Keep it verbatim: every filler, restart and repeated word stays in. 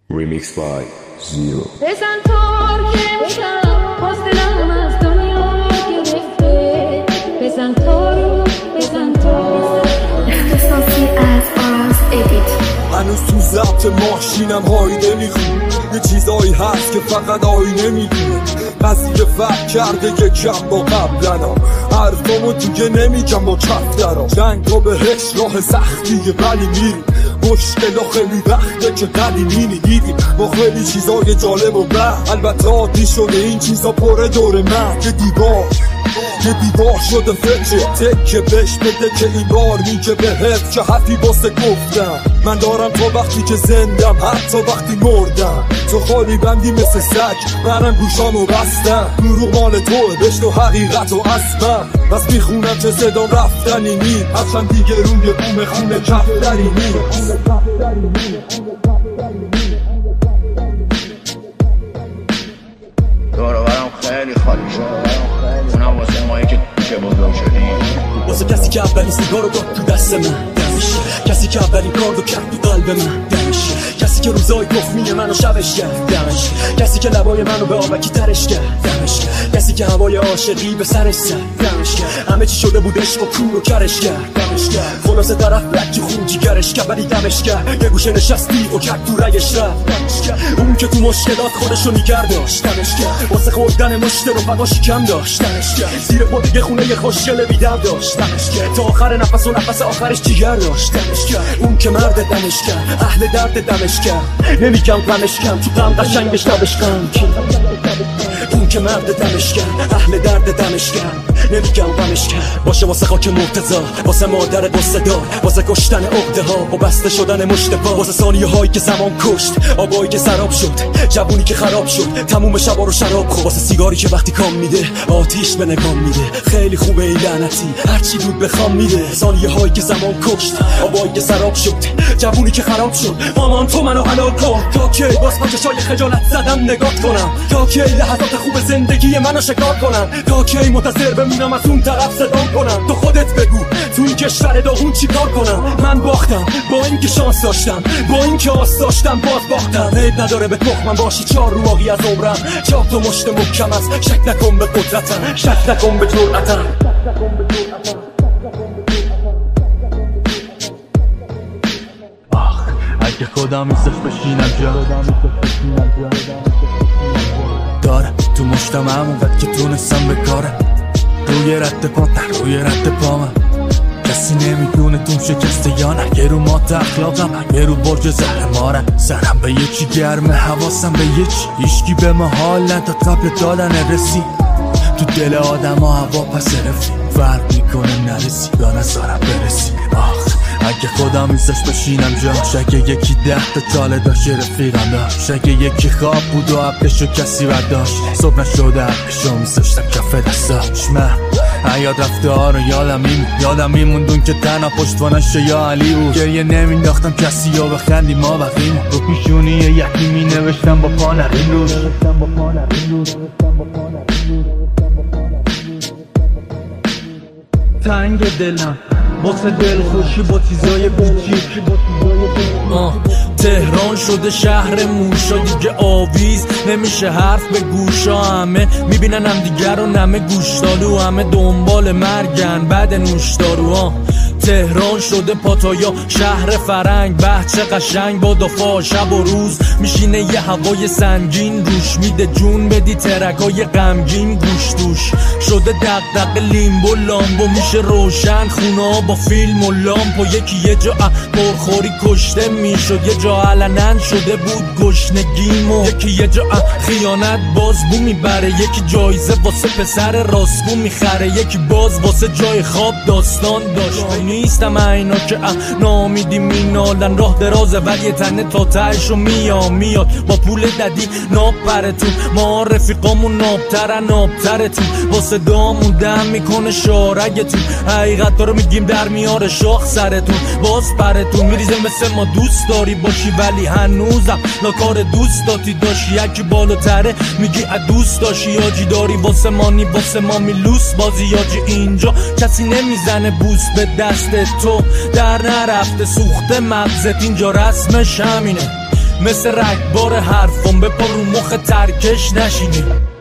Remixed by Zero. بزن ترکه بشم باز دلم از دنیا گرفته. بزن تارو بزن تارو اختصاصی از آراز ادیت. هنوز تو ضبط ماشینم هایده میخون، یه چیزایی هست که فقط آینه میدونه. قضیه فرق کرده یکم با قبلنا، حرفامو دیگه نمیگم با کفترا. جنگا بهش راه سختیه ولی میریم، مشکلا خیلی وقته که قدیمی دیدیم. با خیلی چیزای جالب و بد، البته عادی شده این چیزا پره دور من. یه دیوار یه دیوار شده فکر تکه بش بده که این بار میگه به حفظ که حرفی واسه گفتم. من دارم تا وقتی که زندم، حتی وقتی مردم. تو خالی بندی مثل سگ، منم گوشامو بستم. دروغ مال توه، بشنو حقیقت و اسمم. بس میخونم که صدام رفتنی نیم، هرچند دیگه روی بوم خونه کفتری نیم. دورو برم خیلی خالی شد، اونم واسه مایی که که بزرگ شدیم. واسه کسی که اولین سیگار رو داد تو دست من، دمش. کسی که اولین کار رو کرد تو قلب من، دمش. کسی که روزای تخمی منو شبش کرد، دمش. کسی که لبای منو به آبکی ترش کرد، دمش. کسی که هوای عاشقی به سرش زد، دمش. همه چی شده بود عشق و کور و کرش کرد، دمش. خلاصه طرف بلکی خون جیگرش کرد ولی دمش کرد. یه گوشه نشستی و کرد تو رگش رفت، دمش. اون که تو مشکلات خودشو نیگر داشت، دمش. واسه خوردن مشت رو فقاشی کم داشت، دمش. زیر پا دیگه خونه یه خوشگل بیدر داشت، دمش. تا آخر نفس و نفس آخرش جیگر داشت، دمش. اون که مرد دمش کرد، اهل درد دمش کرد. نمیگم غمش کم، تو غم قشنگش لبش غم کن. اون که مرد دمش کرد، اهل درد دمش کرد. نمیگم غمش کرد. باشه واسه خاک مرتضی، واسه مادر قصه دار، واسه کشتن عقده ها با بسته شدن مشت پا، واسه ثانیه هایی که زمان کشت، آبایی که سراب شد، جوونی که خراب شد، تموم شبا رو شراب خورد، واسه سیگاری که وقتی کام میده آتیش به نگام میده. خیلی خوبه این لعنتی هرچی دود بخوام میده. ثانیه هایی که زمان کشت، آبایی که سراب شد، جوونی که خراب شد. مامان تو منو حلال کن تا کی باز با چشای خجالت زدم نگاه کنم، تا کی لحظات خوب زندگی منو شکار کنم، تا کی منتظر بمونم از اون طرف صدا کنم. تو خودت بگو تو این کشور داغون چی کار کنم. من باختم با اینکه شانس داشتم، با اینکه آس داشتم باز باختم. عیب نداره به تخمم باشی چار رو باقی از عمرم. چهار تا مشت محکم است، شک نکن به قدرتم، شک نکن به جرأتم. اگه خودم میسف بشینم جا داره تو مشتم همونقدر که تونستم بکاره. روی رد پا در روی رد پا من کسی نمیدونه توم شکسته یا نه. یه رو مات اخلاقم، یه رو برج زهر مارم. سرم به یکی گرمه، حواسم به یکی. هیچکی به ما حال نداد قبل دادن رسی. تو دل آدم ها هوا پس رفی، فرق میکنه نرسی یا نزارم برسی. آخ اگه خودم میزش بشینم جا، شکه یکی ده تا چاله داشت رفیقم داشت. شکه یکی خواب بود و حقشو کسی برداشت. صبح نشده حقشو میزشتم کف دستاش. من حیات رفته ها رو یادم میمون، یادم میموندون که تنها پشتوانش یا علی بود. گریه نمینداختم کسی یا بخندی ما بقیمون. رو پیشونی یکی می نوشتم با پا نرین روش. تنگ دلم واسه دل خوشی با چیزای بیچی. تهران شده شهر موشا، دیگه آویز نمیشه حرف به گوشا. همه میبینن هم دیگر رو نمه گوشتالو، همه دنبال مرگن بعد نوشدارو. تهران شده پاتایا شهر فرنگ، بچه قشنگ با دفاع شب و روز. میشینه یه هوای سنگین روش، میده جون بدی ترکای غمگین گوش دوش. شده دقدق لیمبو لامبو، میشه روشن خونه با فیلم و لامپ. و یکی یه جا پرخوری کشته میشد، یه جا علنن شده بود گشنگیمو. یکی یه جا خیانت بازبو میبره، یکی جایزه واسه پسر راستگو میخره. یکی باز واسه جای خواب داستان داشت. نیستم اینا که نامیدی مینالن، راه درازه ولی تنه تا تهشو میام میاد. با پول ددی ناب پرتون، ما رفیقامون نابترن نابترتون. واسه دامون دم میکنه شارگتون، حقیقت داره میگیم در میاره شاخ سرتون. باز پرتون میریزه مثل ما دوست داری باشی ولی هنوزم لاکار دوست داتی داشی. یکی بالاتره میگی دوست داشی یاجی داری واسه مانی واسه ما میلوس بازی یاجی. اینجا کسی نمیزنه بوس به دست تو، در نرفته سوخته مغزت اینجا رسمش همینه. مثل رگبار حرفم بپا رو مخ ترکش نشینی.